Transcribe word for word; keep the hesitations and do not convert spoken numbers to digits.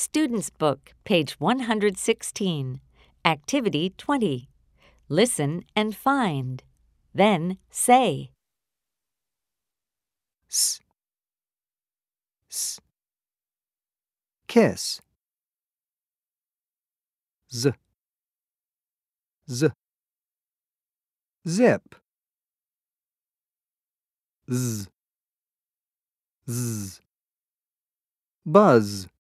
Student's Book, page one hundred sixteen. Activity twenty. Listen and find. Then say. S, s. Kiss. Z, z. Zip. Z, z. Buzz.